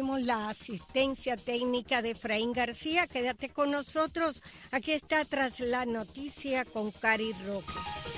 tenemos la asistencia técnica de Efraín García. Quédate con nosotros. Aquí está Tras la Noticia con Cari Roque.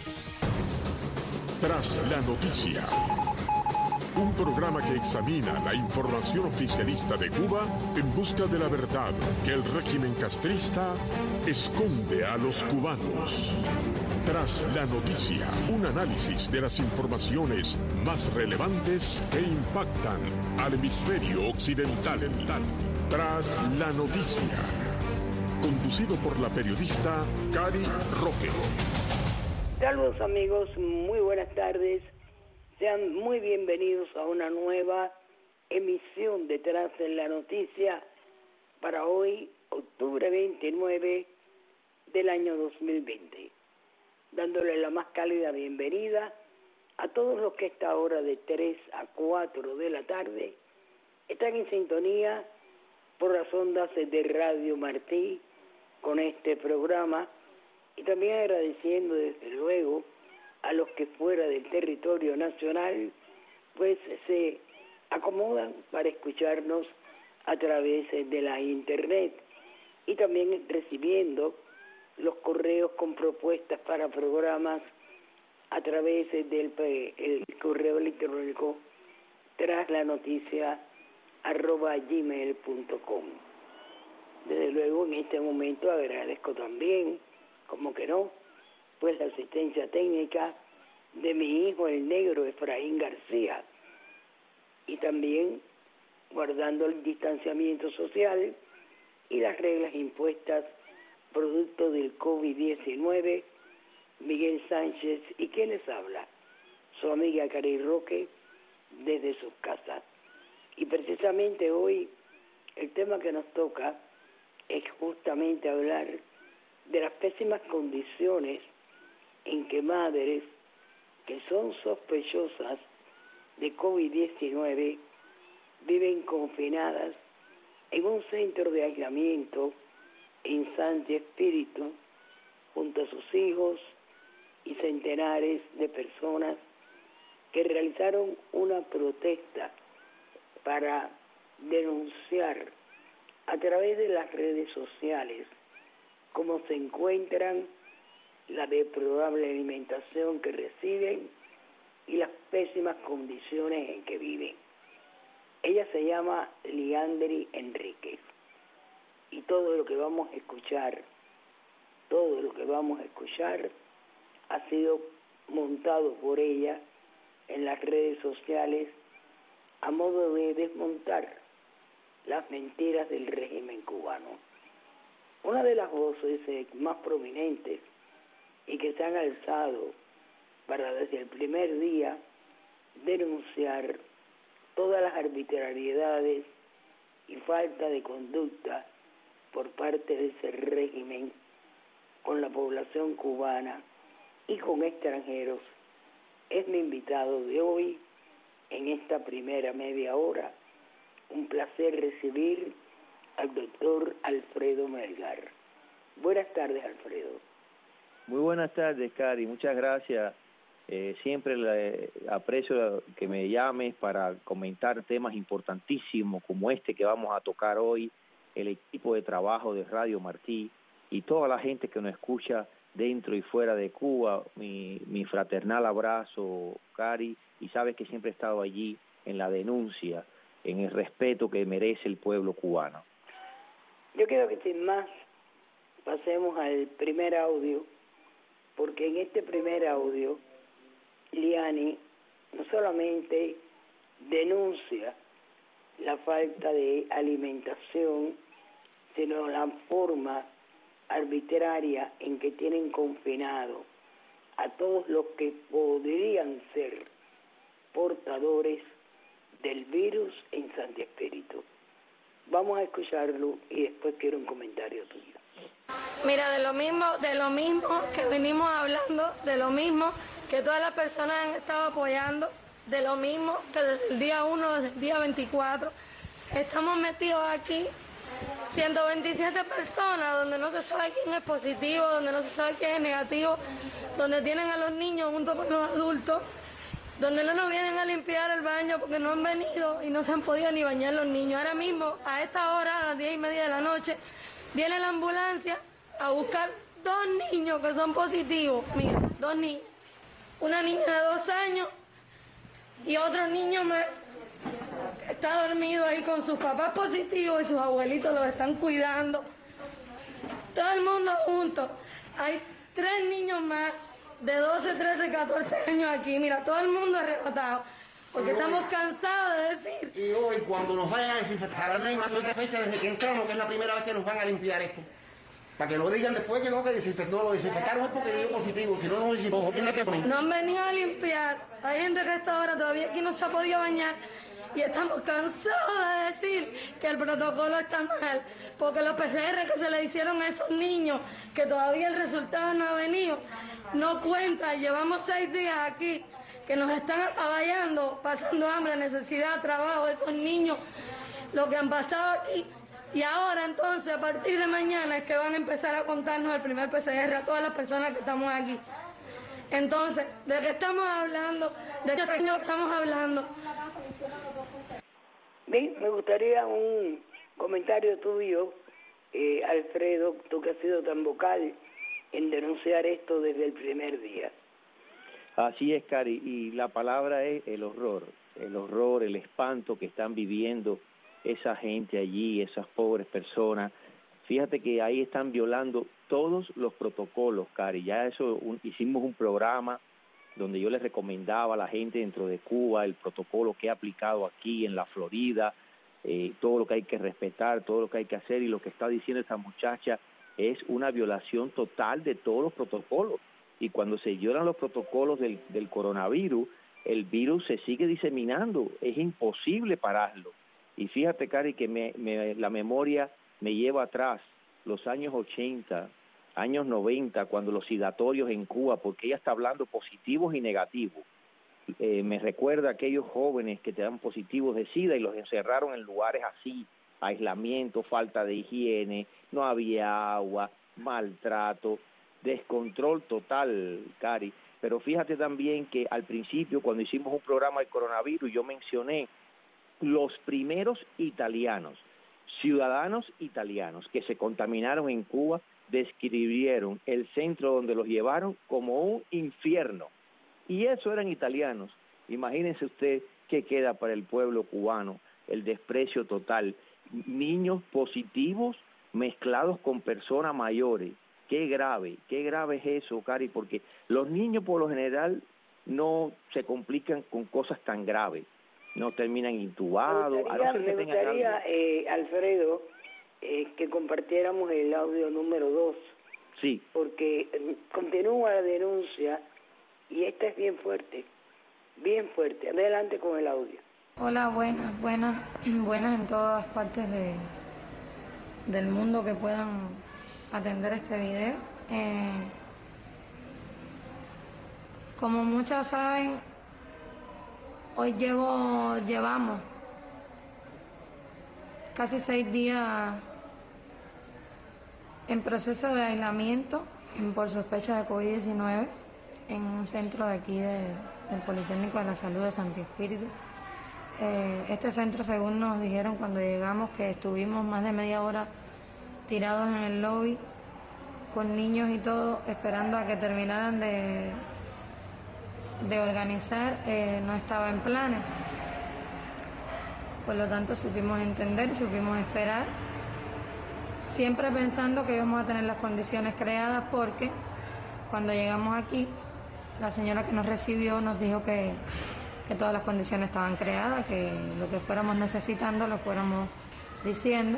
Tras la Noticia. Un programa que examina la información oficialista de Cuba en busca de la verdad que el régimen castrista esconde a los cubanos. Tras la Noticia, un análisis de las informaciones más relevantes que impactan al hemisferio occidental. Tras la Noticia, conducido por la periodista Cari Roque. Saludos amigos, muy buenas tardes. Sean muy bienvenidos a una nueva emisión de Tras la Noticia para hoy, octubre 29 del año 2020. Dándole la más cálida bienvenida a todos los que a esta hora de 3 a 4 de la tarde están en sintonía por las ondas de Radio Martí con este programa, y también agradeciendo desde luego a los que fuera del territorio nacional pues se acomodan para escucharnos a través de la internet, y también recibiendo los correos con propuestas para programas a través del el correo electrónico traslanoticia@gmail.com. Desde luego en este momento agradezco también, como que no, pues la asistencia técnica de mi hijo el negro Efraín García, y también guardando el distanciamiento social y las reglas impuestas producto del COVID-19, Miguel Sánchez y quien les habla, su amiga Cari Roque, desde sus casas. Y precisamente hoy el tema que nos toca es justamente hablar de las pésimas condiciones en que madres que son sospechosas de COVID-19 viven confinadas en un centro de aislamiento en Santi Espíritu junto a sus hijos y centenares de personas que realizaron una protesta para denunciar a través de las redes sociales cómo se encuentran, la deplorable alimentación que reciben y las pésimas condiciones en que viven. Ella se llama Liandri Enríquez, y todo lo que vamos a escuchar ha sido montado por ella en las redes sociales a modo de desmontar las mentiras del régimen cubano. Una de las voces más prominentes y que se han alzado para desde el primer día denunciar todas las arbitrariedades y falta de conducta por parte de ese régimen con la población cubana y con extranjeros, es mi invitado de hoy en esta primera media hora. Un placer recibir al doctor Alfredo Melgar. Buenas tardes, Alfredo. Muy buenas tardes, Cari, muchas gracias. Siempre aprecio que me llames para comentar temas importantísimos como este que vamos a tocar hoy, el equipo de trabajo de Radio Martí y toda la gente que nos escucha dentro y fuera de Cuba. Mi fraternal abrazo, Cari, y sabes que siempre he estado allí en la denuncia, en el respeto que merece el pueblo cubano. Yo quiero que sin más pasemos al primer audio, porque en este primer audio Liani no solamente denuncia la falta de alimentación, sino la forma arbitraria en que tienen confinado a todos los que podrían ser portadores del virus en Santi Espíritu. Vamos a escucharlo y después quiero un comentario tuyo. Mira, de lo mismo que venimos hablando, de lo mismo que todas las personas han estado apoyando, de lo mismo que desde el día 1, desde el día 24, estamos metidos aquí 127 personas donde no se sabe quién es positivo, donde no se sabe quién es negativo, donde tienen a los niños junto con los adultos, donde no nos vienen a limpiar el baño porque no han venido y no se han podido ni bañar los niños. Ahora mismo, a esta hora, a las 10:30 de la noche, viene la ambulancia a buscar 2 niños que son positivos. Mira, 2 niños. Una niña de 2 años y otro niño más que está dormido ahí con sus papás positivos y sus abuelitos los están cuidando. Todo el mundo junto. Hay 3 niños más de 12, 13, 14 años aquí. Mira, todo el mundo arrebatado. Porque estamos cansados de decir. Y hoy, cuando nos vayan a desinfectar, no hay más de fecha desde que entramos, que es la primera vez que nos van a limpiar esto. Para que lo digan después que no, que desinfectó, lo desinfectaron porque dio positivo, si no, no desinfectó. No han venido a limpiar. Hay gente que a esta hora todavía aquí no se ha podido bañar. Y estamos cansados de decir que el protocolo está mal, porque los PCR que se le hicieron a esos niños, que todavía el resultado no ha venido, no cuenta. Llevamos 6 días aquí, que nos están aballando, pasando hambre, necesidad, trabajo, esos niños, lo que han pasado aquí. Y ahora entonces, a partir de mañana, es que van a empezar a contarnos el primer PCR a todas las personas que estamos aquí. Entonces, ¿de qué estamos hablando? ¿De qué estamos hablando? Bien, me gustaría un comentario tuyo, Alfredo, tú que has sido tan vocal en denunciar esto desde el primer día. Así es, Cari, y la palabra es el horror, el espanto que están viviendo esa gente allí, esas pobres personas. Fíjate que ahí están violando todos los protocolos, Cari. Ya hicimos un programa donde yo les recomendaba a la gente dentro de Cuba el protocolo que he aplicado aquí en la Florida, todo lo que hay que respetar, todo lo que hay que hacer, y lo que está diciendo esta muchacha es una violación total de todos los protocolos. Y cuando se violan los protocolos del coronavirus, el virus se sigue diseminando, es imposible pararlo. Y fíjate, Cari, que la memoria me lleva atrás, los años 80, años 90, cuando los sidatorios en Cuba, porque ella está hablando positivos y negativos. Me recuerda a aquellos jóvenes que te dan positivos de SIDA y los encerraron en lugares así, aislamiento, falta de higiene, no había agua, maltrato, descontrol total, Cari. Pero fíjate también que al principio, cuando hicimos un programa del coronavirus, yo mencioné los primeros italianos, ciudadanos italianos que se contaminaron en Cuba, describieron el centro donde los llevaron como un infierno. Y eso eran italianos. Imagínense usted qué queda para el pueblo cubano, el desprecio total. Niños positivos mezclados con personas mayores. Qué grave es eso, Cari, porque los niños por lo general no se complican con cosas tan graves. No terminan intubados. Me gustaría, Alfredo, que compartiéramos el audio número 2. Sí. Porque continúa la denuncia y esta es bien fuerte, bien fuerte. Adelante con el audio. Hola, buenas en todas partes del mundo que puedan atender este video. Como muchos saben, hoy llevamos casi 6 días en proceso de aislamiento por sospecha de COVID-19 en un centro de aquí del Politécnico de la Salud de Santi Espíritu. Este centro, según nos dijeron cuando llegamos, que estuvimos más de media hora tirados en el lobby con niños y todo, esperando a que terminaran de organizar, no estaba en planes. Por lo tanto, supimos entender y supimos esperar, siempre pensando que íbamos a tener las condiciones creadas, porque cuando llegamos aquí, la señora que nos recibió nos dijo que todas las condiciones estaban creadas, que lo que fuéramos necesitando lo fuéramos diciendo,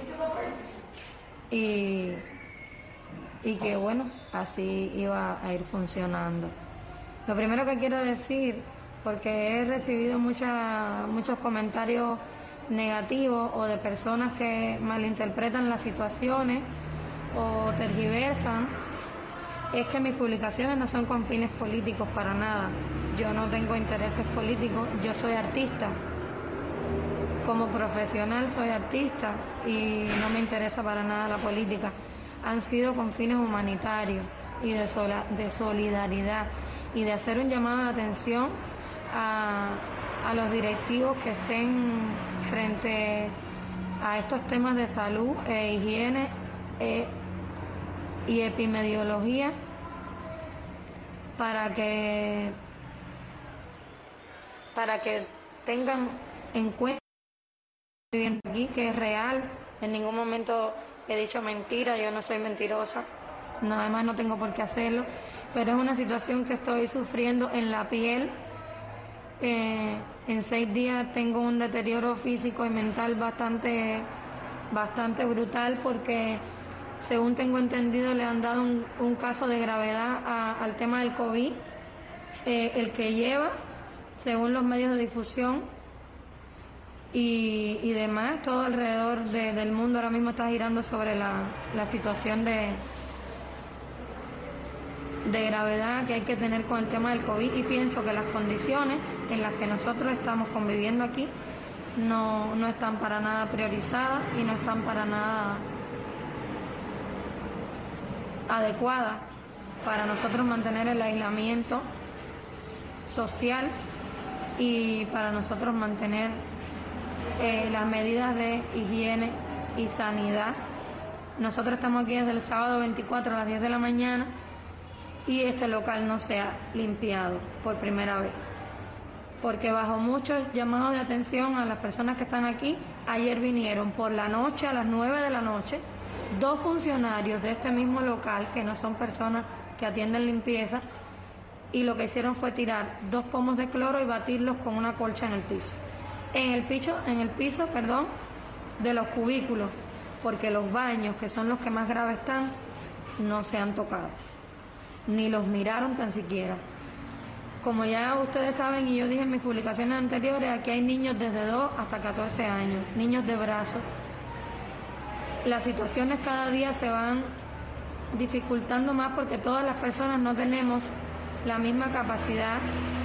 y que bueno, así iba a ir funcionando. Lo primero que quiero decir, porque he recibido muchos comentarios negativos o de personas que malinterpretan las situaciones o tergiversan, es que mis publicaciones no son con fines políticos para nada. Yo no tengo intereses políticos, yo soy artista. Como profesional soy artista y no me interesa para nada la política. Han sido con fines humanitarios y de solidaridad y de hacer un llamado de atención a los directivos que estén frente a estos temas de salud e higiene y epidemiología para que tengan en cuenta aquí que es real. En ningún momento he dicho mentira, yo no soy mentirosa, además no tengo por qué hacerlo, pero es una situación que estoy sufriendo en la piel. En 6 días tengo un deterioro físico y mental bastante brutal, porque según tengo entendido le han dado un caso de gravedad al tema del COVID, el que lleva, según los medios de difusión y demás, todo alrededor del mundo ahora mismo está girando sobre la situación de gravedad que hay que tener con el tema del COVID, y pienso que las condiciones en las que nosotros estamos conviviendo aquí no están para nada priorizadas y no están para nada adecuadas para nosotros mantener el aislamiento social y para nosotros mantener las medidas de higiene y sanidad. Nosotros estamos aquí desde el sábado 24 a las 10 de la mañana y este local no se ha limpiado por primera vez, porque bajo muchos llamados de atención a las personas que están aquí, ayer vinieron por la noche, a las 9 de la noche, 2 funcionarios de este mismo local, que no son personas que atienden limpieza, y lo que hicieron fue tirar 2 pomos de cloro y batirlos con una colcha en el piso. En el piso, de los cubículos, porque los baños, que son los que más graves están, no se han tocado, ni los miraron tan siquiera. Como ya ustedes saben y yo dije en mis publicaciones anteriores, aquí hay niños desde 2 hasta 14 años, niños de brazos. Las situaciones cada día se van dificultando más porque todas las personas no tenemos la misma capacidad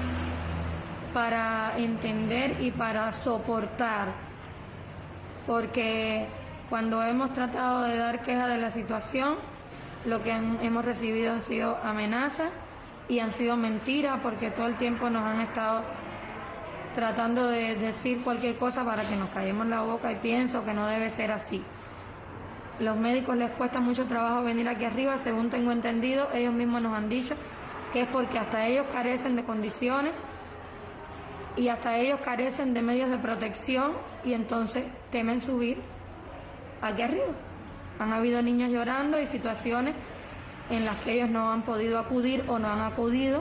para entender y para soportar, porque cuando hemos tratado de dar queja de la situación, lo que hemos recibido han sido amenazas y han sido mentiras, porque todo el tiempo nos han estado tratando de decir cualquier cosa para que nos callemos la boca, y pienso que no debe ser así. Los médicos les cuesta mucho trabajo venir aquí arriba, según tengo entendido, ellos mismos nos han dicho que es porque hasta ellos carecen de condiciones y hasta ellos carecen de medios de protección, y entonces temen subir aquí arriba. Han habido niños llorando y situaciones en las que ellos no han podido acudir o no han acudido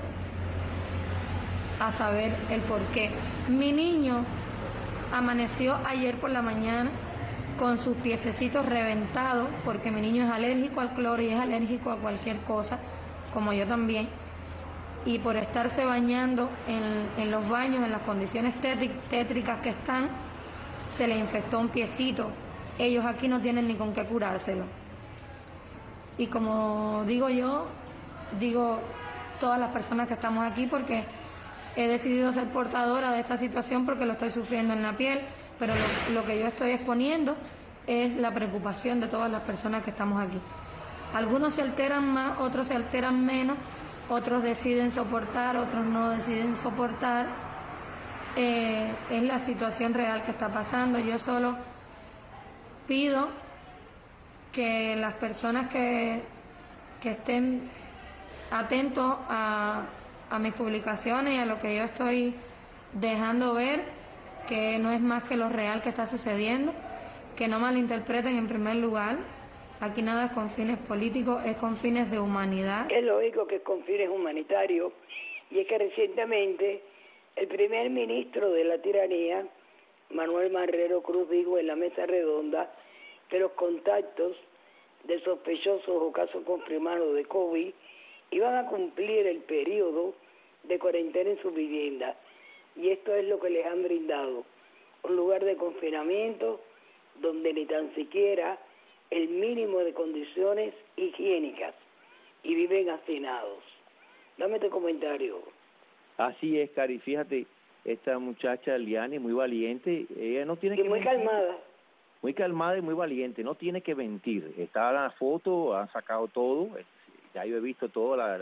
a saber el porqué. Mi niño amaneció ayer por la mañana con sus piececitos reventados, porque mi niño es alérgico al cloro y es alérgico a cualquier cosa, como yo también, y por estarse bañando en los baños, en las condiciones tétricas que están, se le infectó un piecito. Ellos aquí no tienen ni con qué curárselo. Y como digo yo, digo todas las personas que estamos aquí, porque he decidido ser portadora de esta situación porque lo estoy sufriendo en la piel, pero lo que yo estoy exponiendo es la preocupación de todas las personas que estamos aquí. Algunos se alteran más, otros se alteran menos, otros deciden soportar, otros no deciden soportar. Es la situación real que está pasando. Yo solo pido que las personas que estén atentos a mis publicaciones y a lo que yo estoy dejando ver, que no es más que lo real que está sucediendo, que no malinterpreten en primer lugar. Aquí nada es con fines políticos, es con fines de humanidad. Es lógico que es con fines humanitarios, y es que recientemente el primer ministro de la tiranía, Manuel Marrero Cruz, dijo en la mesa redonda que los contactos de sospechosos o casos confirmados de COVID iban a cumplir el periodo de cuarentena en su vivienda, y esto es lo que les han brindado: un lugar de confinamiento donde ni tan siquiera el mínimo de condiciones higiénicas, y viven hacinados. Dame tu comentario. Así es, Cari. Fíjate, esta muchacha Liani, muy valiente, ella no tiene que muy mentir. Muy calmada y muy valiente, no tiene que mentir. Está la foto, han sacado todo, ya yo he visto toda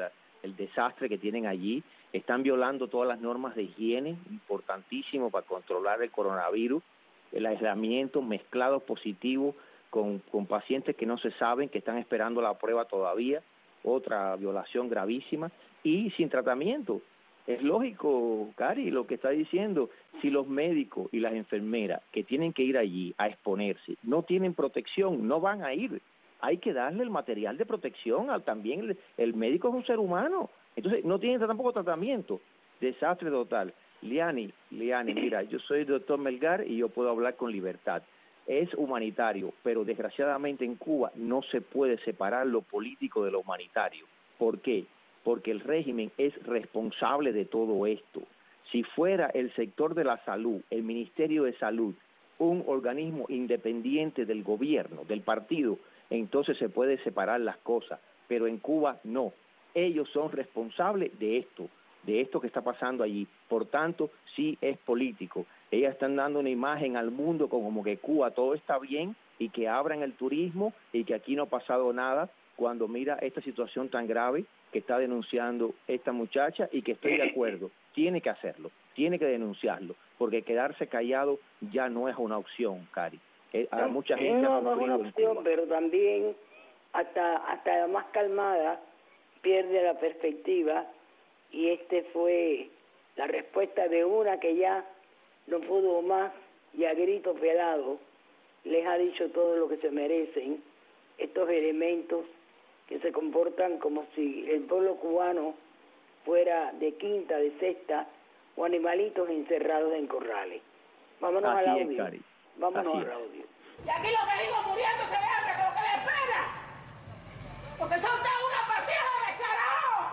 el desastre que tienen allí. Están violando todas las normas de higiene, importantísimo para controlar el coronavirus, el aislamiento, mezclados positivos con pacientes que no se saben, que están esperando la prueba todavía, otra violación gravísima, y sin tratamiento. Es lógico, Cari, lo que está diciendo, si los médicos y las enfermeras que tienen que ir allí a exponerse no tienen protección, no van a ir. Hay que darle el material de protección, también el médico es un ser humano, entonces no tienen tampoco tratamiento. Desastre total. Liani, mira, yo soy el doctor Melgar y yo puedo hablar con libertad. Es humanitario, pero desgraciadamente en Cuba no se puede separar lo político de lo humanitario. ¿Por qué? Porque el régimen es responsable de todo esto. Si fuera el sector de la salud, el Ministerio de Salud, un organismo independiente del gobierno, del partido, entonces se puede separar las cosas, pero en Cuba no. Ellos son responsables de esto que está pasando allí. Por tanto, sí es político. Ellas están dando una imagen al mundo como que Cuba todo está bien y que abran el turismo y que aquí no ha pasado nada, cuando mira esta situación tan grave que está denunciando esta muchacha, y que estoy de acuerdo, tiene que hacerlo, tiene que denunciarlo, porque quedarse callado ya no es una opción, Cari. A mucha gente no es una opción, pero también hasta la más calmada pierde la perspectiva, y fue la respuesta de una que ya no pudo más y a grito pelado les ha dicho todo lo que se merecen estos elementos que se comportan como si el pueblo cubano fuera de quinta, de sexta, o animalitos encerrados en corrales. Vámonos al audio. Vámonos al audio. Y aquí los vecinos muriéndose de hambre, con lo que les espera. Porque son toda una partida de descarados.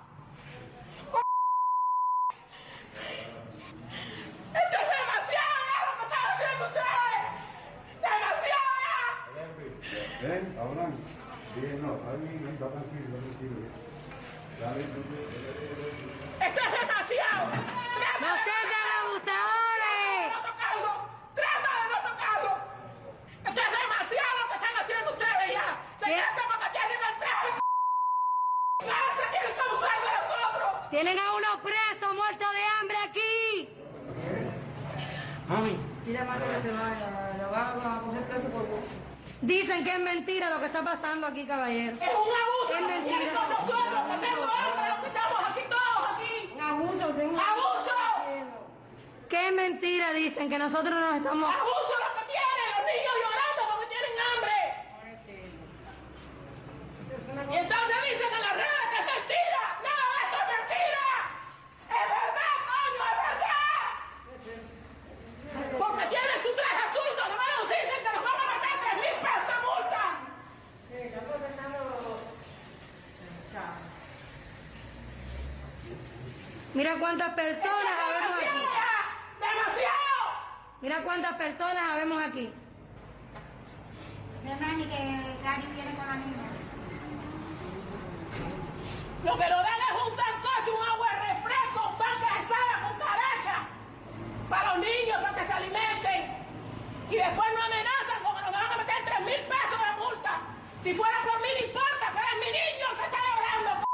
Esto es demasiado ya lo que están haciendo ustedes. Demasiado ya. ¿Ven? Ahora. Bien, no, está tranquilo. Esto es demasiado. ¡No sean abusadores! ¡Trata de no tocarlo! Esto es demasiado lo que están haciendo ustedes ya. Se sienten porque tienen el traje. ¡Nada se tienen que abusar de nosotros! Tienen a uno preso, muerto de hambre aquí. Mami. Mira, mano, que se vaya. Lo van a coger preso por vos. Dicen que es mentira lo que está pasando aquí, caballero. Es un abuso. Es mentira. Con nosotros, pasando hambre, los que estamos aquí todos aquí. Un abuso, señor. ¡Abuso! Que es mentira, dicen que nosotros nos estamos... ¡Abuso lo que tienen! Los niños llorando porque tienen hambre. Y entonces dicen en las redes que es mentira. ¡No, esto es mentira! ¡Es verdad, coño, es verdad! Porque tienen su traje azul, los hermanos dicen que nos van a matar 3,000 pesos de multa. Mira cuántas personas habemos aquí. ¡Demasiado! Mira cuántas personas habemos aquí. Mira, Nani, que Cari viene con la niña. Lo que nos dan es un sancocho, un agua de refresco, un pan de sal, con caracha. Para los niños, para que se alimenten. Y después nos amenazan con que nos van a meter 3,000 pesos de multa. Si fuera por mí, no importa, pero es mi niño el que está llorando.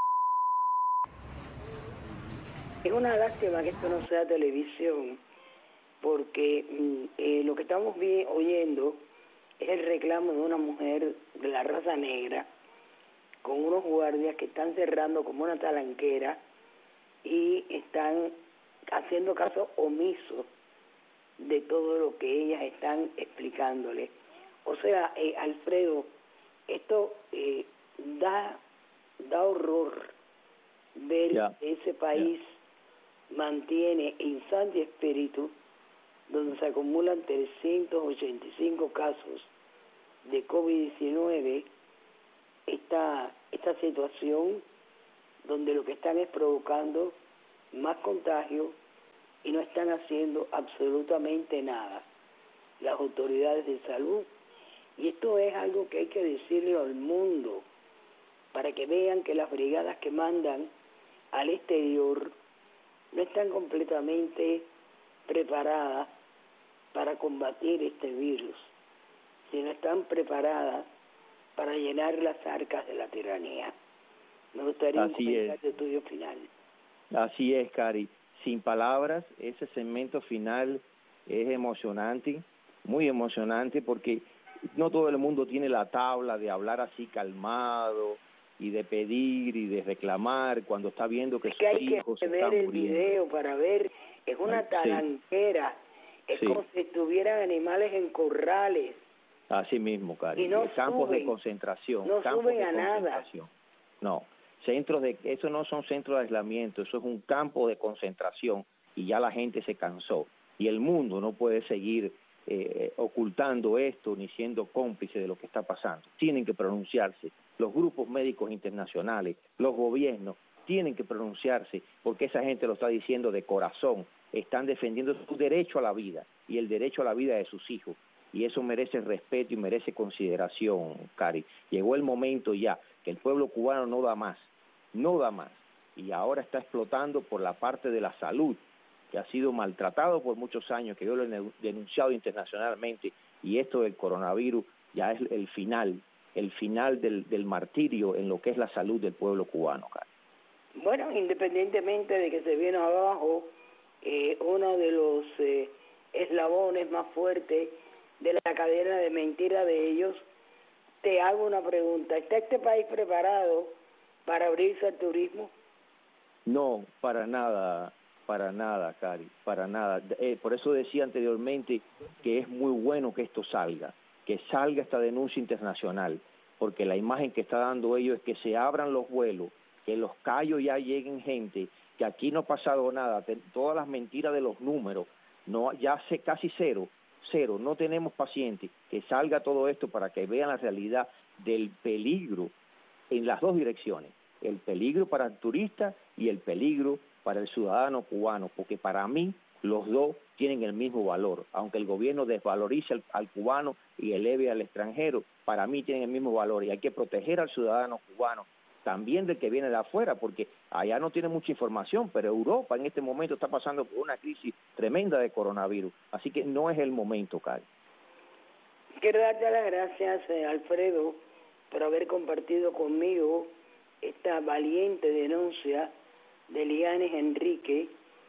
Es una lástima que esto no sea televisión, porque lo que estamos oyendo es el reclamo de una mujer de la raza negra con unos guardias que están cerrando como una talanquera y están haciendo caso omiso de todo lo que ellas están explicándole. O sea, Alfredo, esto da horror ver que ese país mantiene en santo espíritu, donde se acumulan 385 casos de COVID-19, esta situación donde lo que están es provocando más contagio y no están haciendo absolutamente nada las autoridades de salud. Y esto es algo que hay que decirle al mundo para que vean que las brigadas que mandan al exterior no están completamente preparadas para combatir este virus, sino están preparadas para llenar las arcas de la tiranía. Me gustaría un Así comentario tuyo final. Así es, Cari. Sin palabras, ese segmento final es emocionante, muy emocionante, porque no todo el mundo tiene la tabla de hablar así calmado y de pedir y de reclamar cuando está viendo que sus hijos se están muriendo. Hay que ver el video para ver, es una talanquera, es como si estuvieran animales en corrales. Así mismo, Cari. Y no campos suben, de concentración. no campos suben de a nada. No, eso no son centros de aislamiento, eso es un campo de concentración y ya la gente se cansó. Y el mundo no puede seguir ocultando esto ni siendo cómplice de lo que está pasando. Tienen que pronunciarse. Los grupos médicos internacionales, los gobiernos, tienen que pronunciarse porque esa gente lo está diciendo de corazón. Están defendiendo su derecho a la vida y el derecho a la vida de sus hijos. Y eso merece respeto y merece consideración, Cari. Llegó el momento ya que el pueblo cubano no da más, y ahora está explotando por la parte de la salud, que ha sido maltratado por muchos años, que yo lo he denunciado internacionalmente, y esto del coronavirus ya es el final del martirio en lo que es la salud del pueblo cubano, Cari. Bueno, independientemente de que se viene abajo, uno de los eslabones más fuertes de la cadena de mentira de ellos, te hago una pregunta. ¿Está este país preparado para abrirse al turismo? No, para nada, Cari, para nada. Por eso decía anteriormente que es muy bueno que esto salga, que salga esta denuncia internacional, porque la imagen que está dando ellos es que se abran los vuelos, que en Los Cayos ya lleguen gente, que aquí no ha pasado nada, todas las mentiras de los números, no, ya sé casi cero, no tenemos pacientes, que salga todo esto para que vean la realidad del peligro en las dos direcciones, el peligro para el turista y el peligro para el ciudadano cubano, porque para mí los dos tienen el mismo valor, aunque el gobierno desvalorice al cubano y eleve al extranjero, para mí tienen el mismo valor y hay que proteger al ciudadano cubano, también del que viene de afuera, porque allá no tiene mucha información, pero Europa en este momento está pasando por una crisis tremenda de coronavirus, así que no es el momento, Cari. Quiero darte las gracias, Alfredo, por haber compartido conmigo esta valiente denuncia de Lianes Enrique,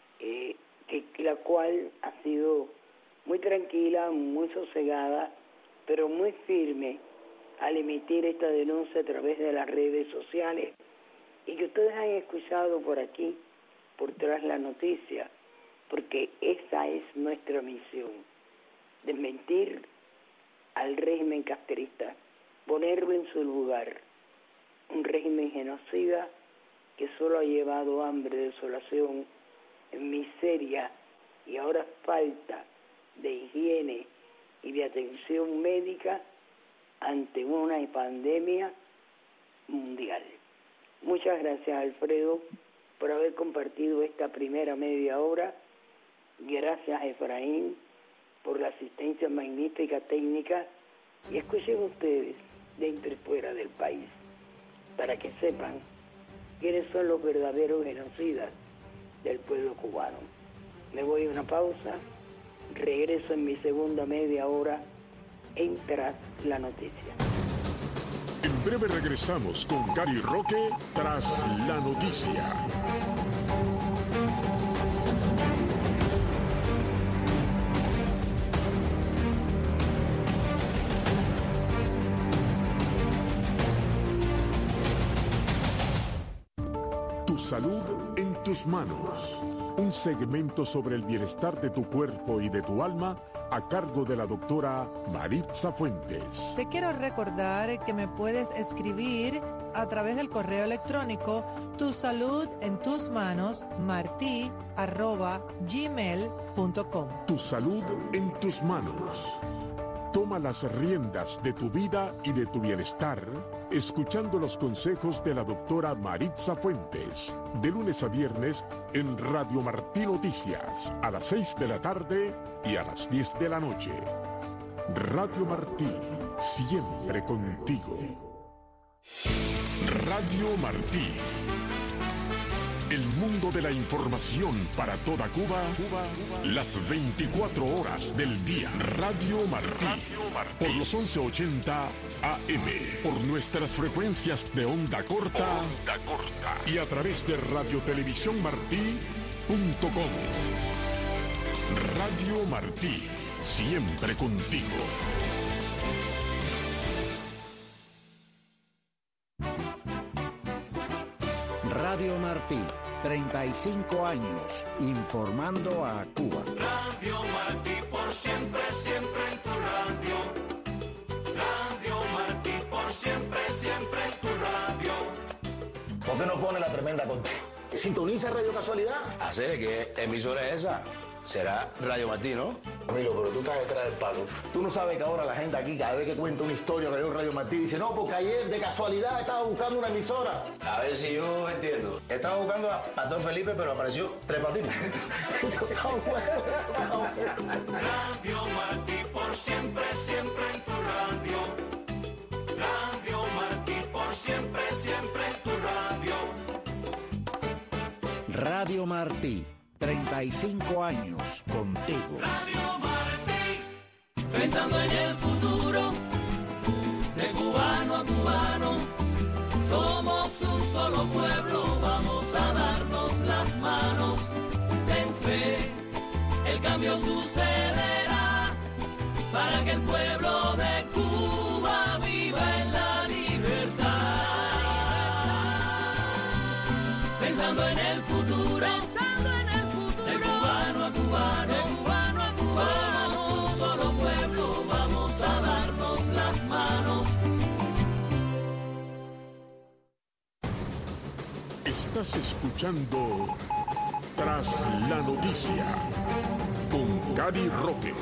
la cual ha sido muy tranquila, muy sosegada, pero muy firme al emitir esta denuncia a través de las redes sociales y que ustedes han escuchado por aquí, por Tras la Noticia, porque esa es nuestra misión, desmentir al régimen castrista, ponerlo en su lugar, un régimen genocida que solo ha llevado hambre, desolación, miseria y ahora falta de higiene y de atención médica ante una pandemia mundial. Muchas gracias, Alfredo, por haber compartido esta primera media hora. Gracias, Efraín, por la asistencia magnífica técnica. Y escuchen ustedes, dentro y fuera del país, para que sepan quiénes son los verdaderos genocidas del pueblo cubano. Me voy a una pausa, regreso en mi segunda media hora en Tras la Noticia. En breve regresamos con Cari Roque Tras la Noticia. Tu salud en tus manos. Un segmento sobre el bienestar de tu cuerpo y de tu alma a cargo de la doctora Maritza Fuentes. Te quiero recordar que me puedes escribir a través del correo electrónico tusalud@gmail.com. Tu salud en tus manos. Toma las riendas de tu vida y de tu bienestar, escuchando los consejos de la doctora Maritza Fuentes, de lunes a viernes en Radio Martí Noticias, a las 6 de la tarde y a las 10 de la noche. Radio Martí, siempre contigo. Radio Martí. El mundo de la información para toda Cuba, las 24 horas del día. Radio Martí, por los 1180 AM, por nuestras frecuencias de onda corta, y a través de radiotelevisiónmartí.com. Radio Martí, siempre contigo. Radio Martí, 35 años, informando a Cuba. Radio Martí, por siempre, siempre en tu radio. Radio Martí, por siempre, siempre en tu radio. ¿Por qué no pone la tremenda corte? ¿Sintoniza Radio Casualidad? Hacer que emisora es esa. Será Radio Martí, ¿no? Amigo, pero tú estás detrás del palo. Tú no sabes que ahora la gente aquí, cada vez que cuenta una historia que dio Radio Martí, dice, no, porque ayer de casualidad estaba buscando una emisora. A ver si yo entiendo. Estaba buscando a Pastor Felipe, pero apareció Tres Patines. Eso está bueno, eso está bueno. Radio Martí, por siempre, siempre en tu radio. Radio Martí, por siempre, siempre en tu radio. Radio Martí, 35 años contigo. Radio Martí, pensando en el futuro, de cubano a cubano, somos un solo pueblo, vamos a darnos las manos. Ten fe, el cambio sucederá, para que el pueblo de Cuba viva en la libertad. Pensando en el futuro, de cubano a cubano, somos un solo pueblo, vamos a darnos las manos. Estás escuchando Tras la Noticia con Cari Roque.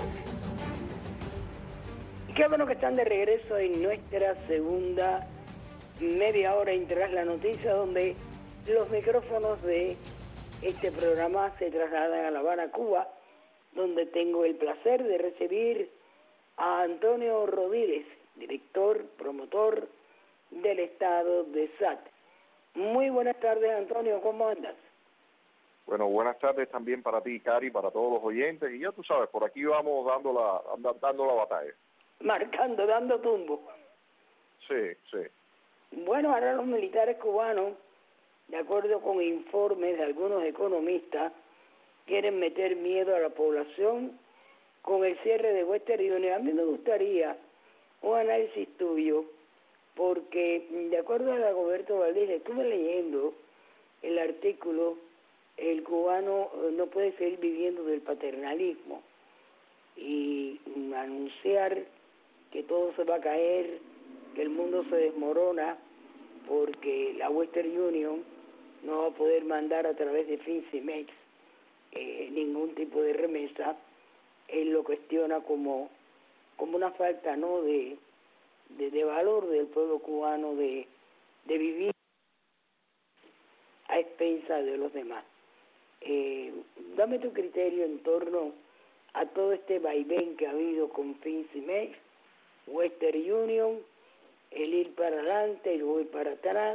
Qué bueno que están de regreso en nuestra segunda media hora en Tras la Noticia, donde los micrófonos de este programa se trasladan a La Habana, Cuba, donde tengo el placer de recibir a Antonio Rodiles, director, promotor del estado de SAT. Muy buenas tardes, Antonio, ¿cómo andas? Bueno, buenas tardes también para ti, Cari, para todos los oyentes, y ya tú sabes, por aquí vamos dando la batalla. Marcando, dando tumbo. Sí. Bueno, ahora los militares cubanos, de acuerdo con informes de algunos economistas, quieren meter miedo a la población con el cierre de Western Union. A mí me gustaría un análisis tuyo, porque de acuerdo a Dagoberto Valdés, estuve leyendo el artículo, el cubano no puede seguir viviendo del paternalismo, y anunciar que todo se va a caer, que el mundo se desmorona, porque la Western Union no va a poder mandar a través de Fincimex ningún tipo de remesa. Él lo cuestiona como una falta, ¿no?, de valor del pueblo cubano de vivir a expensas de los demás. Dame tu criterio en torno a todo este vaivén que ha habido con Fincimex, Western Union, el ir para adelante, el ir para atrás,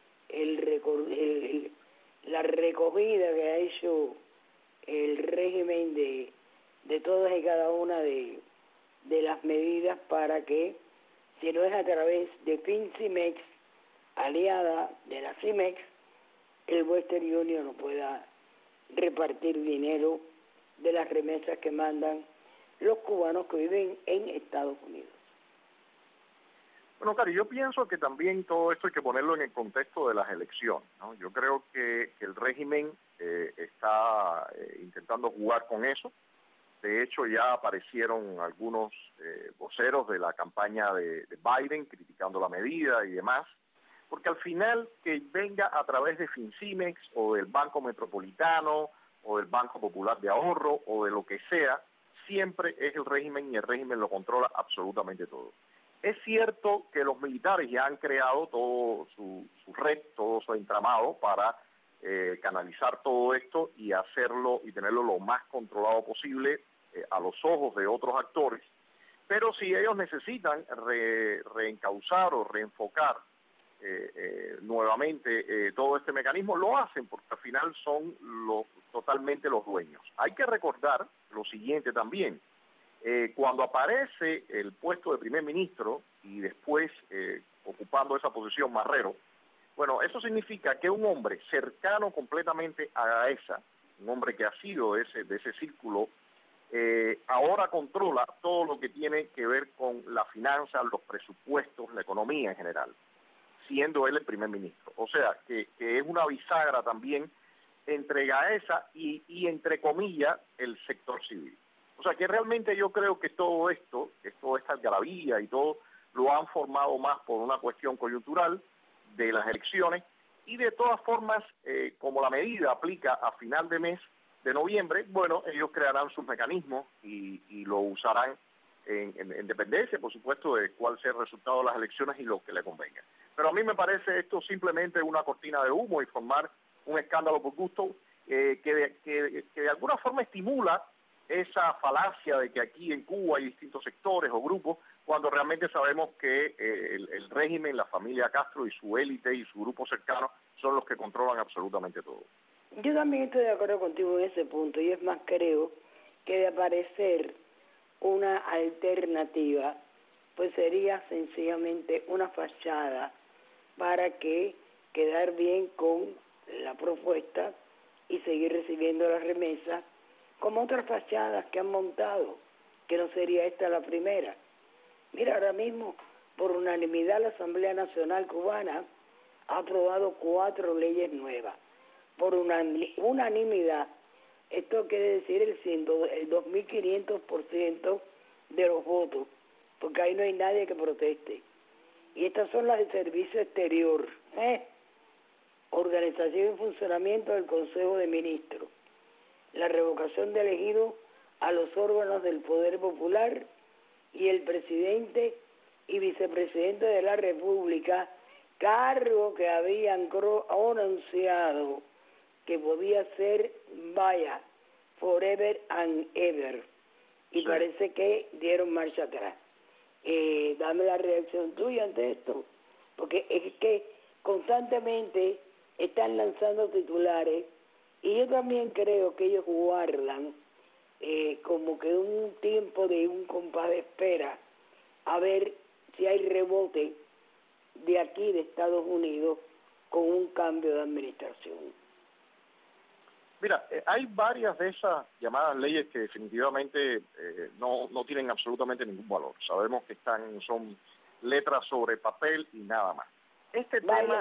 la recogida que ha hecho el régimen de todas y cada una de las medidas para que, si no es a través de Fincimex, aliada de la CIMEX, el Western Union no pueda repartir dinero de las remesas que mandan los cubanos que viven en Estados Unidos. Bueno, Cari, yo pienso que también todo esto hay que ponerlo en el contexto de las elecciones, ¿no? Yo creo que el régimen está intentando jugar con eso. De hecho, ya aparecieron algunos voceros de la campaña de Biden criticando la medida y demás, porque al final que venga a través de Fincimex o del Banco Metropolitano o del Banco Popular de Ahorro o de lo que sea, siempre es el régimen y el régimen lo controla absolutamente todo. Es cierto que los militares ya han creado todo su red, todo su entramado para canalizar todo esto y hacerlo y tenerlo lo más controlado posible a los ojos de otros actores, pero si ellos necesitan reencauzar o reenfocar nuevamente todo este mecanismo, lo hacen porque al final son totalmente los dueños. Hay que recordar lo siguiente también. Cuando aparece el puesto de primer ministro y después ocupando esa posición Marrero, bueno, eso significa que un hombre cercano completamente a Gaesa, un hombre que ha sido de ese círculo, ahora controla todo lo que tiene que ver con la finanza, los presupuestos, la economía en general, siendo él el primer ministro. O sea, que es una bisagra también entre Gaesa y entre comillas, el sector civil. O sea, que realmente yo creo que todo esto, toda esta algarabía y todo, lo han formado más por una cuestión coyuntural de las elecciones, y de todas formas, como la medida aplica a final de mes de noviembre, bueno, ellos crearán sus mecanismos y lo usarán en dependencia, por supuesto, de cuál sea el resultado de las elecciones y lo que le convenga. Pero a mí me parece esto simplemente una cortina de humo y formar un escándalo por gusto que de alguna forma estimula esa falacia de que aquí en Cuba hay distintos sectores o grupos, cuando realmente sabemos que el régimen, la familia Castro y su élite y su grupo cercano son los que controlan absolutamente todo. Yo también estoy de acuerdo contigo en ese punto, y es más, creo que de aparecer una alternativa, pues sería sencillamente una fachada para que quedar bien con la propuesta y seguir recibiendo las remesas, como otras fachadas que han montado, que no sería esta la primera. Mira, ahora mismo, por unanimidad, la Asamblea Nacional Cubana ha aprobado 4 leyes nuevas. Por unanimidad, esto quiere decir el 2.500% de los votos, porque ahí no hay nadie que proteste. Y estas son las de Servicio Exterior, Organización y Funcionamiento del Consejo de Ministros, la revocación de elegidos a los órganos del Poder Popular y el presidente y vicepresidente de la República, cargo que habían anunciado que podía ser, vaya, forever and ever, y sí, parece que dieron marcha atrás. Dame la reacción tuya ante esto, porque es que constantemente están lanzando titulares, y yo también creo que ellos guardan como que un tiempo de un compás de espera, a ver si hay rebote de aquí de Estados Unidos con un cambio de administración. Mira, hay varias de esas llamadas leyes que definitivamente no tienen absolutamente ningún valor. Sabemos que son letras sobre papel y nada más. Este tema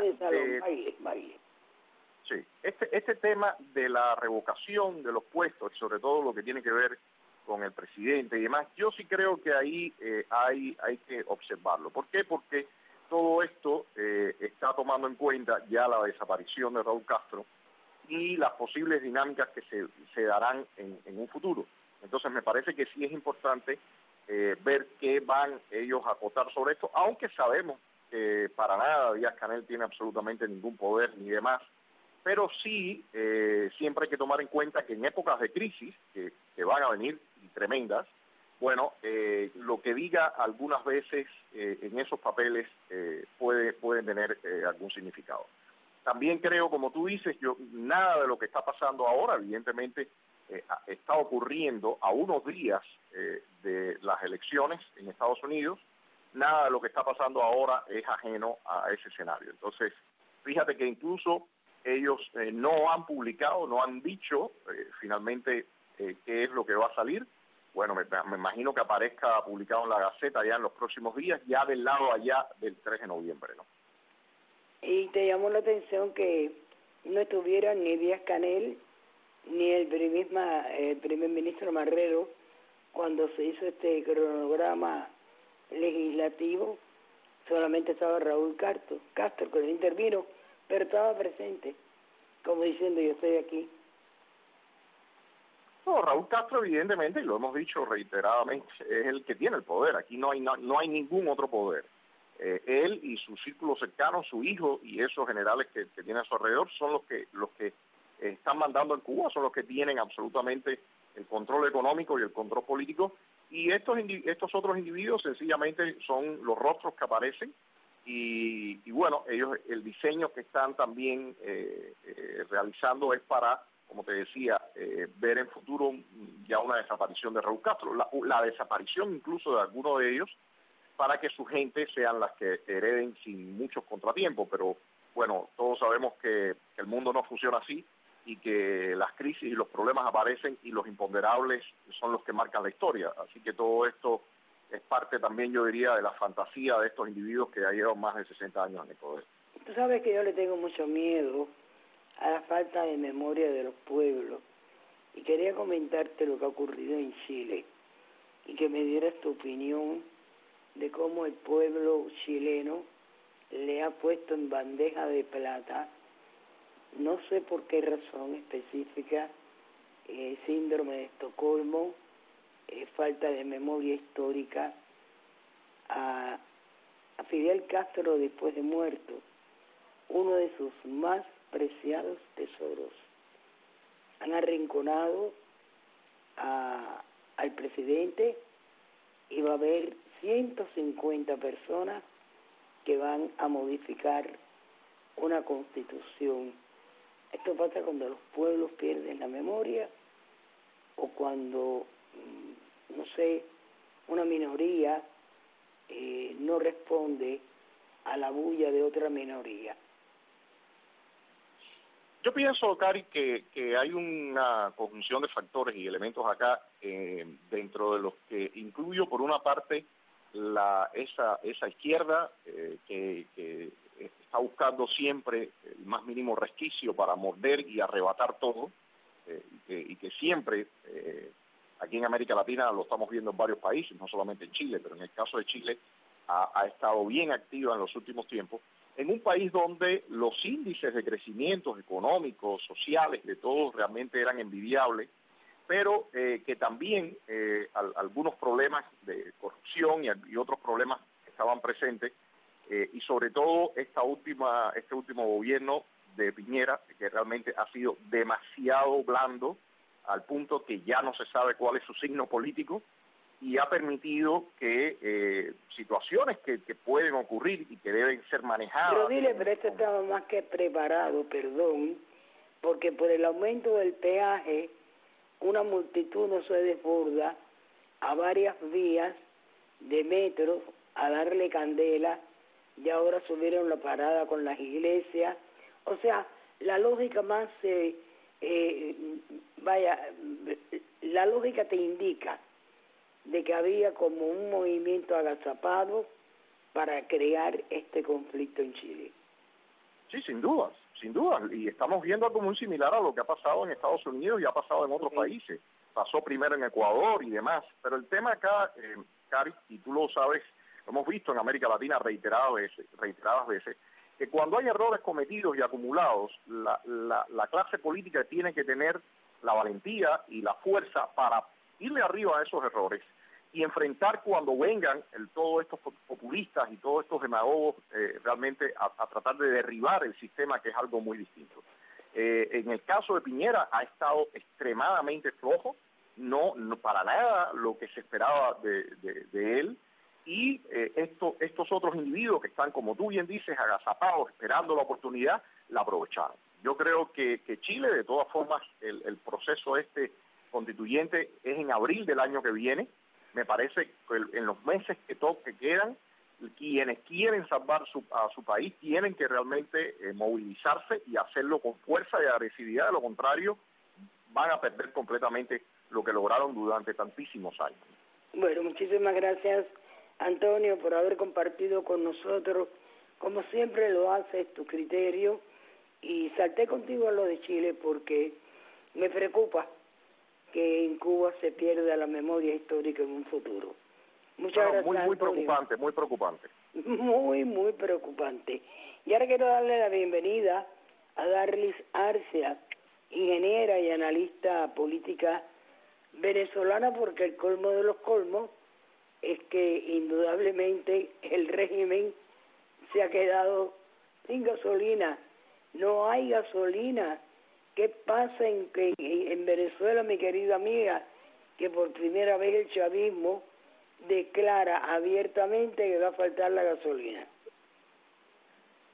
Sí, este tema de la revocación de los puestos, sobre todo lo que tiene que ver con el presidente y demás, yo sí creo que ahí hay que observarlo. ¿Por qué? Porque todo esto está tomando en cuenta ya la desaparición de Raúl Castro y las posibles dinámicas que se darán en un futuro. Entonces me parece que sí es importante ver qué van ellos a acotar sobre esto, aunque sabemos que para nada Díaz-Canel tiene absolutamente ningún poder ni demás, pero sí siempre hay que tomar en cuenta que en épocas de crisis, que van a venir y tremendas, bueno, lo que diga algunas veces en esos papeles pueden tener algún significado. También creo, como tú dices, nada de lo que está pasando ahora, evidentemente, está ocurriendo a unos días de las elecciones en Estados Unidos. Nada de lo que está pasando ahora es ajeno a ese escenario. Entonces, fíjate que incluso ellos no han publicado, no han dicho finalmente qué es lo que va a salir. Bueno, me imagino que aparezca publicado en la Gaceta ya en los próximos días, ya del lado allá del 3 de noviembre, ¿no? Y te llamó la atención que no estuvieran ni Díaz-Canel ni el primer ministro Marrero cuando se hizo este cronograma legislativo. Solamente estaba Raúl Castro, que no intervino, pero estaba presente, como diciendo yo estoy aquí. No, Raúl Castro evidentemente, y lo hemos dicho reiteradamente, es el que tiene el poder. Aquí no hay ningún otro poder. Él y su círculo cercano, su hijo y esos generales que tiene a su alrededor son los que están mandando en Cuba, son los que tienen absolutamente el control económico y el control político, y estos otros individuos sencillamente son los rostros que aparecen y bueno, ellos, el diseño que están también realizando es para, como te decía, ver en futuro ya una desaparición de Raúl Castro, la desaparición incluso de algunos de ellos, para que su gente sean las que hereden sin muchos contratiempos. Pero bueno, todos sabemos que el mundo no funciona así y que las crisis y los problemas aparecen y los imponderables son los que marcan la historia. Así que todo esto es parte también, yo diría, de la fantasía de estos individuos que ya llevan más de 60 años en el poder. Tú sabes que yo le tengo mucho miedo a la falta de memoria de los pueblos, y quería comentarte lo que ha ocurrido en Chile y que me dieras tu opinión de cómo el pueblo chileno le ha puesto en bandeja de plata, no sé por qué razón específica, síndrome de Estocolmo, falta de memoria histórica, a Fidel Castro después de muerto, uno de sus más preciados tesoros. Han arrinconado al presidente y va a haber 150 personas que van a modificar una constitución. Esto pasa cuando los pueblos pierden la memoria o cuando, no sé, una minoría no responde a la bulla de otra minoría. Yo pienso, Cari, que hay una conjunción de factores y elementos acá, dentro de los que incluyo, por una parte, esa izquierda que está buscando siempre el más mínimo resquicio para morder y arrebatar todo, y que siempre, aquí en América Latina lo estamos viendo en varios países, no solamente en Chile, pero en el caso de Chile ha estado bien activa en los últimos tiempos, en un país donde los índices de crecimiento económicos, sociales, de todos realmente eran envidiables, pero que también algunos problemas de corrupción y otros problemas que estaban presentes, y sobre todo este último gobierno de Piñera, que realmente ha sido demasiado blando, al punto que ya no se sabe cuál es su signo político, y ha permitido que situaciones que pueden ocurrir y que deben ser manejadas... Pero dile, pero esto estaba más que preparado, perdón, porque por el aumento del peaje, una multitud no se desborda a varias vías de metro a darle candela, y ahora subieron la parada con las iglesias. O sea, la lógica más, la lógica te indica de que había como un movimiento agazapado para crear este conflicto en Chile. Sí, sin duda, y estamos viendo algo muy similar a lo que ha pasado en Estados Unidos y ha pasado en otros países. Pasó primero en Ecuador y demás, pero el tema acá, Cari, y tú lo sabes, lo hemos visto en América Latina reiteradas veces, que cuando hay errores cometidos y acumulados, la clase política tiene que tener la valentía y la fuerza para irle arriba a esos errores y enfrentar cuando vengan todos estos populistas y todos estos demagogos realmente a tratar de derribar el sistema, que es algo muy distinto. En el caso de Piñera ha estado extremadamente flojo, no para nada lo que se esperaba de él, y estos otros individuos que están, como tú bien dices, agazapados, esperando la oportunidad, la aprovecharon. Yo creo que Chile, de todas formas, el proceso constituyente es en abril del año que viene. Me parece que en los meses que quedan, quienes quieren salvar a su país tienen que realmente movilizarse y hacerlo con fuerza y agresividad. De lo contrario, van a perder completamente lo que lograron durante tantísimos años. Bueno, muchísimas gracias, Antonio, por haber compartido con nosotros, como siempre lo haces, tu criterio, y salté contigo a lo de Chile porque me preocupa que en Cuba se pierda la memoria histórica en un futuro. Muchas gracias, muy Antonio. preocupante, muy preocupante. Muy preocupante. Y ahora quiero darle la bienvenida a Darlis Arcia, ingeniera y analista política venezolana, porque el colmo de los colmos es que indudablemente el régimen se ha quedado sin gasolina. No hay gasolina. ¿Qué pasa en Venezuela, mi querida amiga? Que por primera vez el chavismo declara abiertamente que va a faltar la gasolina.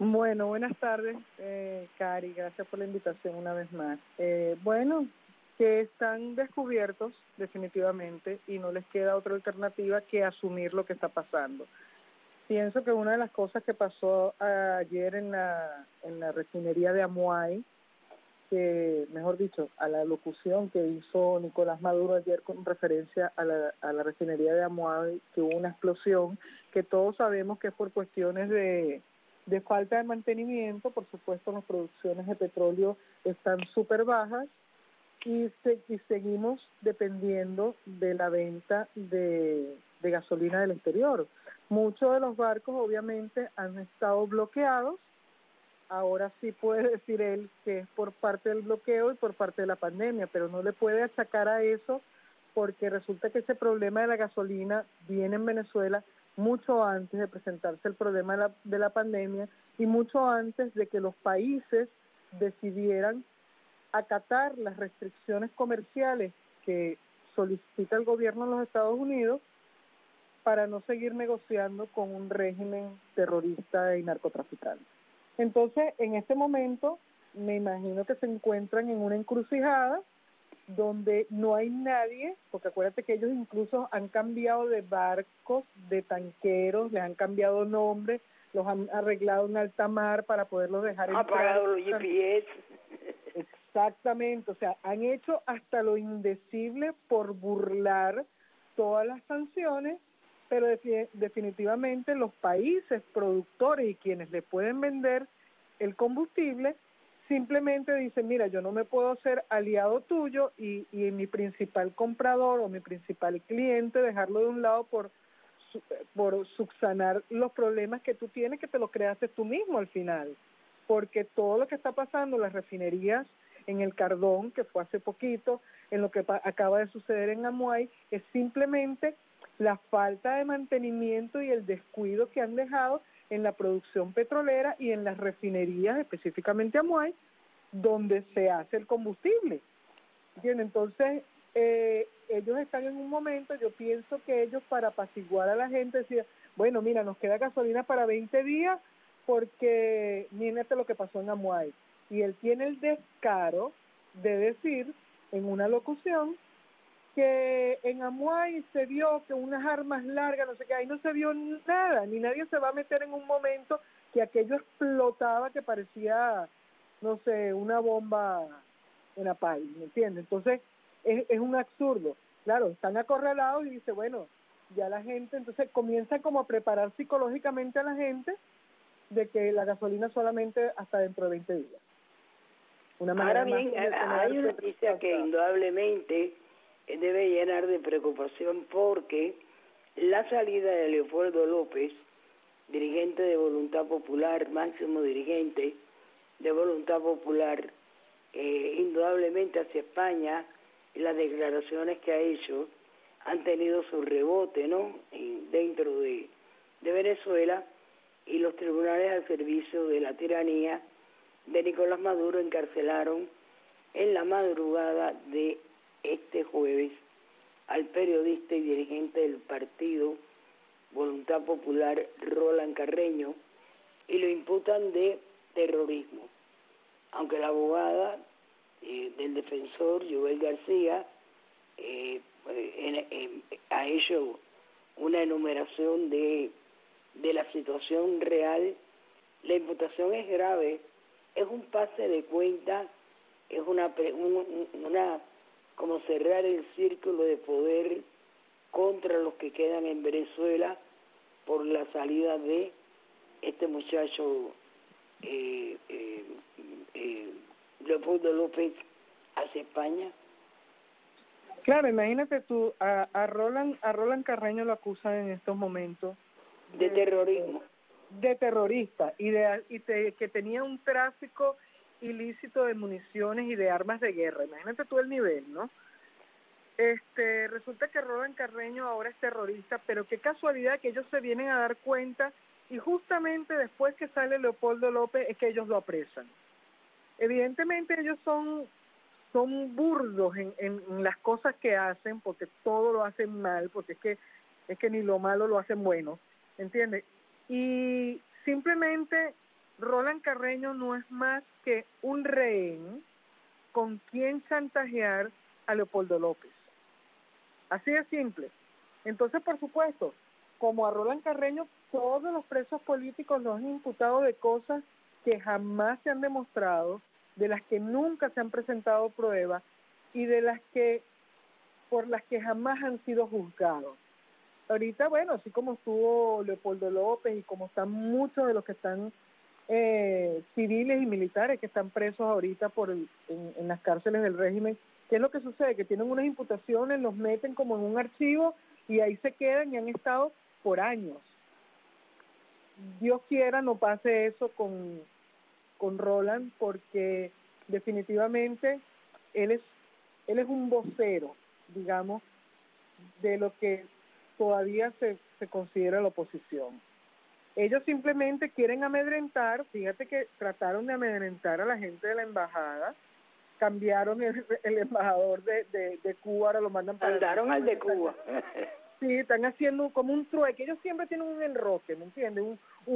Bueno, buenas tardes, Cari, gracias por la invitación una vez más. Bueno, que están descubiertos definitivamente y no les queda otra alternativa que asumir lo que está pasando. Pienso que una de las cosas que pasó ayer en la refinería de Amuay, que, mejor dicho, a la locución que hizo Nicolás Maduro ayer con referencia a la refinería de Amuay, que hubo una explosión, que todos sabemos que es por cuestiones de falta de mantenimiento. Por supuesto, las producciones de petróleo están súper bajas y seguimos dependiendo de la venta de gasolina del exterior. Muchos de los barcos obviamente han estado bloqueados. Ahora sí puede decir él que es por parte del bloqueo y por parte de la pandemia, pero no le puede achacar a eso, porque resulta que ese problema de la gasolina viene en Venezuela mucho antes de presentarse el problema de la pandemia y mucho antes de que los países decidieran acatar las restricciones comerciales que solicita el gobierno de los Estados Unidos para no seguir negociando con un régimen terrorista y narcotraficante. Entonces, en este momento, me imagino que se encuentran en una encrucijada donde no hay nadie, porque acuérdate que ellos incluso han cambiado de barcos, de tanqueros, les han cambiado nombre, los han arreglado en alta mar para poderlos dejar entrar. Han apagado los GPS. Exactamente, o sea, han hecho hasta lo indecible por burlar todas las sanciones, pero definitivamente los países productores y quienes le pueden vender el combustible simplemente dicen, mira, yo no me puedo ser aliado tuyo y mi principal comprador o mi principal cliente dejarlo de un lado por subsanar los problemas que tú tienes, que te los creaste tú mismo al final, porque todo lo que está pasando en las refinerías, en el Cardón, que fue hace poquito, en lo que acaba de suceder en Amuay, es simplemente la falta de mantenimiento y el descuido que han dejado en la producción petrolera y en las refinerías, específicamente Amuay, donde se hace el combustible. ¿Entiendes? Entonces, ellos están en un momento, yo pienso que ellos, para apaciguar a la gente, decían, bueno, mira, nos queda gasolina para 20 días porque mírate lo que pasó en Amuay. Y él tiene el descaro de decir en una locución que en Amuay se vio que unas armas largas, no sé qué, ahí no se vio nada, ni nadie se va a meter en un momento que aquello explotaba que parecía, no sé, una bomba en la país, ¿me entiendes? Entonces, es un absurdo. Claro, están acorralados y dice, bueno, ya la gente, entonces comienza como a preparar psicológicamente a la gente de que la gasolina solamente hasta dentro de 20 días. Ahora bien, hay una noticia que indudablemente debe llenar de preocupación, porque la salida de Leopoldo López, dirigente de Voluntad Popular, máximo dirigente de Voluntad Popular, indudablemente hacia España, y las declaraciones que ha hecho han tenido su rebote, ¿no?, dentro de Venezuela, y los tribunales al servicio de la tiranía de Nicolás Maduro encarcelaron en la madrugada de este jueves al periodista y dirigente del partido Voluntad Popular, Roland Carreño, y lo imputan de terrorismo, aunque la abogada del defensor, Joel García, ha hecho una enumeración de la situación real. La imputación es grave, es un pase de cuenta, es una como cerrar el círculo de poder contra los que quedan en Venezuela por la salida de este muchacho Leopoldo López hacia España. Claro, imagínate tú, a Roland Carreño lo acusan en estos momentos de terrorismo, de terrorista y que tenía un tráfico ilícito de municiones y de armas de guerra. Imagínate tú el nivel, ¿no? Resulta que Roland Carreño ahora es terrorista, pero qué casualidad que ellos se vienen a dar cuenta y justamente después que sale Leopoldo López es que ellos lo apresan. Evidentemente ellos son burdos en las cosas que hacen, porque todo lo hacen mal, porque es que ni lo malo lo hacen bueno, ¿entiendes? Y simplemente Roland Carreño no es más que un rehén con quien chantajear a Leopoldo López. Así de simple. Entonces, por supuesto, como a Roland Carreño, todos los presos políticos los han imputado de cosas que jamás se han demostrado, de las que nunca se han presentado pruebas y de las que por las que jamás han sido juzgados. Ahorita, bueno, así como estuvo Leopoldo López y como están muchos de los que están civiles y militares que están presos ahorita en las cárceles del régimen, ¿qué es lo que sucede? Que tienen unas imputaciones, los meten como en un archivo y ahí se quedan y han estado por años. Dios quiera no pase eso con Roland, porque definitivamente él es un vocero, digamos, de lo que todavía se considera la oposición. Ellos simplemente quieren amedrentar, fíjate que trataron de amedrentar a la gente de la embajada, cambiaron el embajador de Cuba, ahora lo mandan para... Mandaron al de Cuba. Sí, están haciendo como un trueque, ellos siempre tienen un enroque, ¿me entiendes?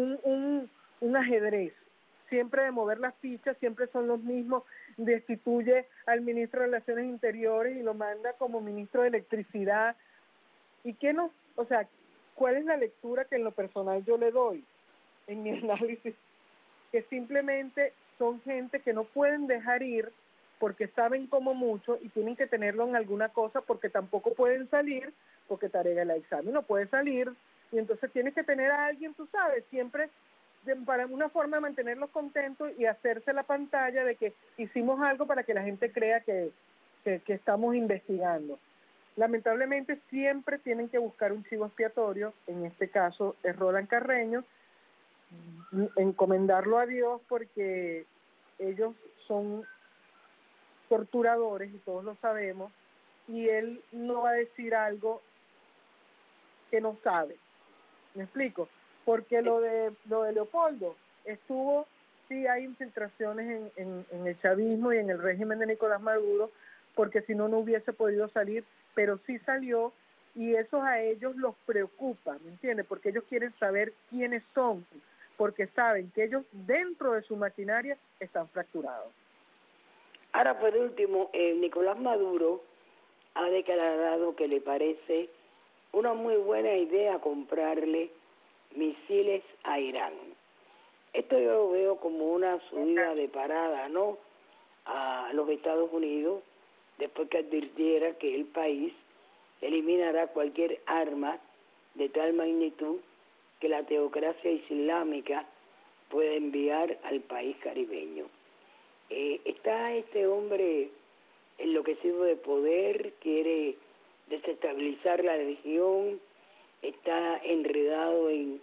Un ajedrez, siempre de mover las fichas, siempre son los mismos, destituye al ministro de Relaciones Interiores y lo manda como ministro de Electricidad. ¿Y qué no? O sea, ¿cuál es la lectura que en lo personal yo le doy en mi análisis? Que simplemente son gente que no pueden dejar ir porque saben como mucho y tienen que tenerlo en alguna cosa porque tampoco pueden salir, porque Tarek El Aissami no puede salir, y entonces tienes que tener a alguien, tú sabes, siempre para una forma de mantenerlos contentos y hacerse la pantalla de que hicimos algo para que la gente crea que estamos investigando. Lamentablemente siempre tienen que buscar un chivo expiatorio, en este caso es Roland Carreño, encomendarlo a Dios porque ellos son torturadores y todos lo sabemos, y él no va a decir algo que no sabe. ¿Me explico? Porque lo de Leopoldo estuvo, sí hay infiltraciones en el chavismo y en el régimen de Nicolás Maduro, porque si no, no hubiese podido salir, pero sí salió, y eso a ellos los preocupa, ¿me entiendes? Porque ellos quieren saber quiénes son, porque saben que ellos dentro de su maquinaria están fracturados. Ahora, por último, Nicolás Maduro ha declarado que le parece una muy buena idea comprarle misiles a Irán. Esto yo lo veo como una subida de parada, ¿no?, a los Estados Unidos, después que advirtiera que el país eliminará cualquier arma de tal magnitud que la teocracia islámica pueda enviar al país caribeño. Está este hombre enloquecido de poder, quiere desestabilizar la región, está enredado en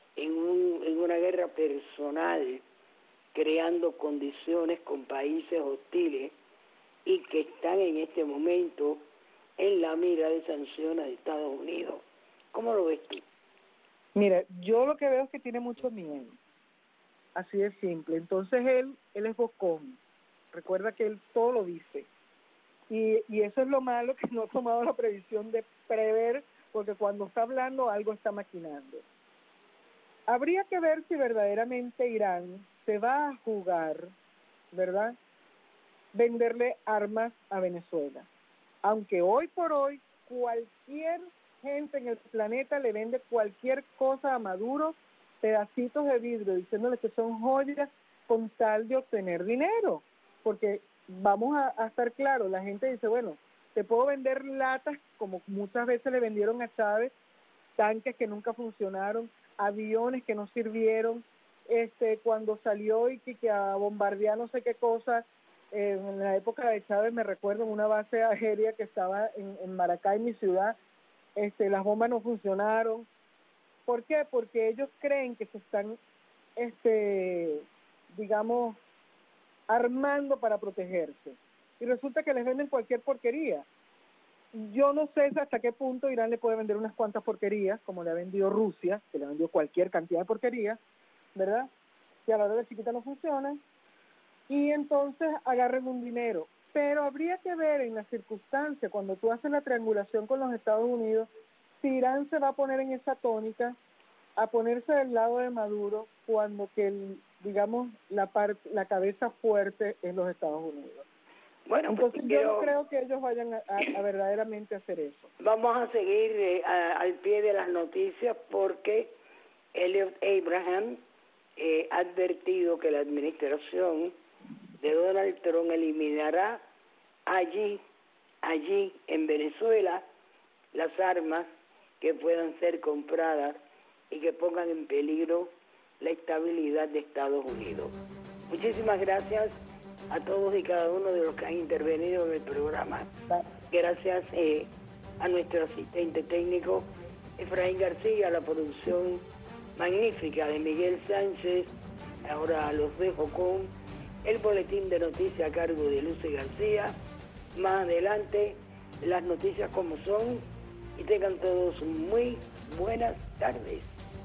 una guerra personal, creando condiciones con países hostiles y que están en este momento en la mira de sanciones de Estados Unidos. ¿Cómo lo ves tú? Mira, yo lo que veo es que tiene mucho miedo, así de simple. Entonces él es bocón, recuerda que él todo lo dice, y eso es lo malo, que no ha tomado la previsión de prever, porque cuando está hablando algo está maquinando. Habría que ver si verdaderamente Irán se va a jugar, ¿verdad?, venderle armas a Venezuela. Aunque hoy por hoy cualquier gente en el planeta le vende cualquier cosa a Maduro, pedacitos de vidrio, diciéndole que son joyas con tal de obtener dinero. Porque vamos a estar claros, la gente dice, bueno, te puedo vender latas, como muchas veces le vendieron a Chávez, tanques que nunca funcionaron, aviones que no sirvieron, cuando salió y que a bombardear no sé qué cosa, en la época de Chávez me recuerdo en una base aérea que estaba en Maracay, mi ciudad, las bombas no funcionaron. ¿Por qué? Porque ellos creen que se están, digamos, armando para protegerse. Y resulta que les venden cualquier porquería. Yo no sé hasta qué punto Irán le puede vender unas cuantas porquerías, como le ha vendido Rusia, que le vendió cualquier cantidad de porquería, ¿verdad?, que a la hora de chiquita no funcionan, y entonces agarren un dinero. Pero habría que ver en las circunstancias, cuando tú haces la triangulación con los Estados Unidos, si Irán se va a poner en esa tónica, a ponerse del lado de Maduro, cuando que digamos, la cabeza fuerte es los Estados Unidos. Bueno, entonces yo no creo que ellos vayan a verdaderamente hacer eso. Vamos a seguir al pie de las noticias porque Elliot Abraham ha advertido que la administración de Donald Trump eliminará allí en Venezuela las armas que puedan ser compradas y que pongan en peligro la estabilidad de Estados Unidos. Muchísimas gracias a todos y cada uno de los que han intervenido en el programa. Gracias a nuestro asistente técnico Efraín García, a la producción magnífica de Miguel Sánchez. Ahora los dejo con el boletín de noticias a cargo de Lucy García. Más adelante las noticias como son y tengan todos muy buenas tardes.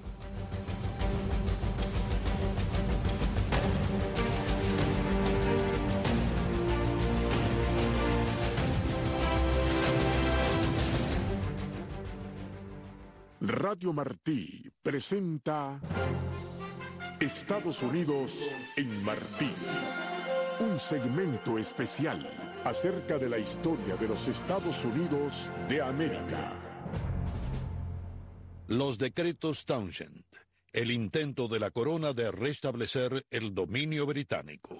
Radio Martí presenta Estados Unidos en Martí, un segmento especial acerca de la historia de los Estados Unidos de América. Los decretos Townshend, el intento de la corona de restablecer el dominio británico.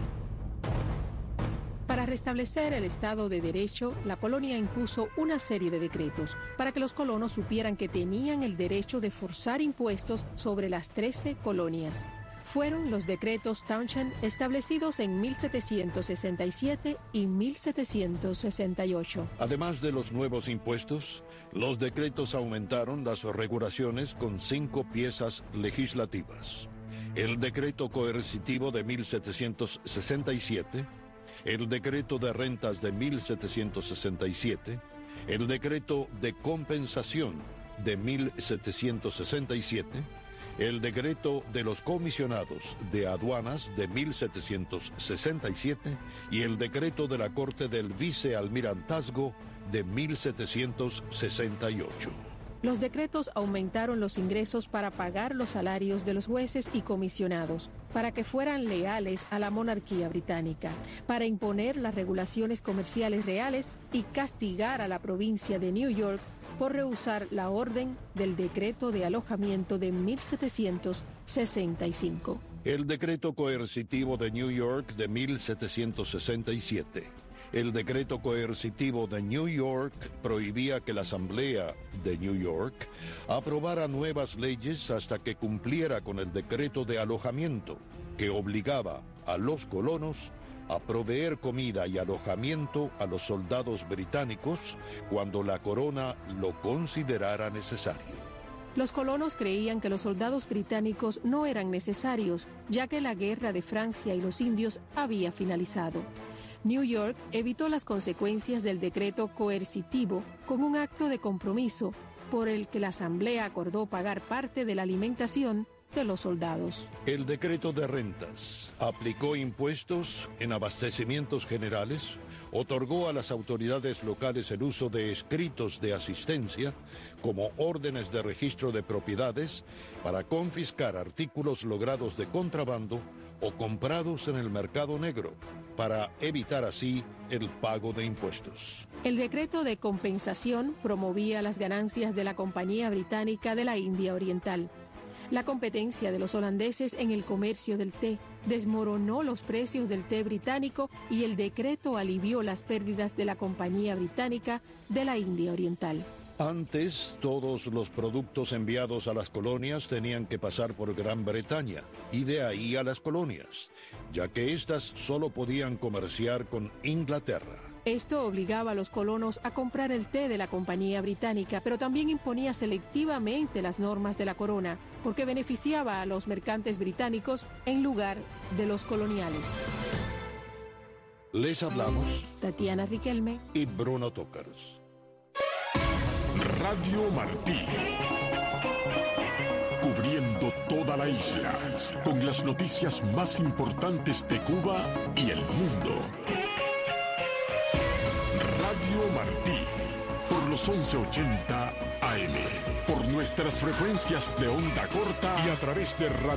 Para restablecer el Estado de Derecho, la colonia impuso una serie de decretos para que los colonos supieran que tenían el derecho de forzar impuestos sobre las 13 colonias. Fueron los decretos Townshend establecidos en 1767 y 1768. Además de los nuevos impuestos, los decretos aumentaron las regulaciones con 5 piezas legislativas. El decreto coercitivo de 1767, el decreto de rentas de 1767, el decreto de compensación de 1767, el decreto de los comisionados de aduanas de 1767 y el decreto de la Corte del Vicealmirantazgo de 1768. Los decretos aumentaron los ingresos para pagar los salarios de los jueces y comisionados, para que fueran leales a la monarquía británica, para imponer las regulaciones comerciales reales y castigar a la provincia de New York por rehusar la orden del decreto de alojamiento de 1765. El decreto coercitivo de New York de 1767. El decreto coercitivo de New York prohibía que la Asamblea de New York aprobara nuevas leyes hasta que cumpliera con el decreto de alojamiento, que obligaba a los colonos a proveer comida y alojamiento a los soldados británicos cuando la corona lo considerara necesario. Los colonos creían que los soldados británicos no eran necesarios, ya que la guerra de Francia y los indios había finalizado. New York evitó las consecuencias del decreto coercitivo con un acto de compromiso por el que la Asamblea acordó pagar parte de la alimentación de los soldados. El decreto de rentas aplicó impuestos en abastecimientos generales, otorgó a las autoridades locales el uso de escritos de asistencia como órdenes de registro de propiedades para confiscar artículos logrados de contrabando o comprados en el mercado negro, para evitar así el pago de impuestos. El decreto de compensación promovía las ganancias de la Compañía Británica de la India Oriental. La competencia de los holandeses en el comercio del té desmoronó los precios del té británico y el decreto alivió las pérdidas de la Compañía Británica de la India Oriental. Antes, todos los productos enviados a las colonias tenían que pasar por Gran Bretaña y de ahí a las colonias, ya que éstas solo podían comerciar con Inglaterra. Esto obligaba a los colonos a comprar el té de la Compañía Británica, pero también imponía selectivamente las normas de la corona, porque beneficiaba a los mercantes británicos en lugar de los coloniales. Les hablamos Tatiana Riquelme y Bruno Tócars. Radio Martí, cubriendo toda la isla con las noticias más importantes de Cuba y el mundo. Radio Martí, por los 1180 AM, por nuestras frecuencias de onda corta y a través de radio.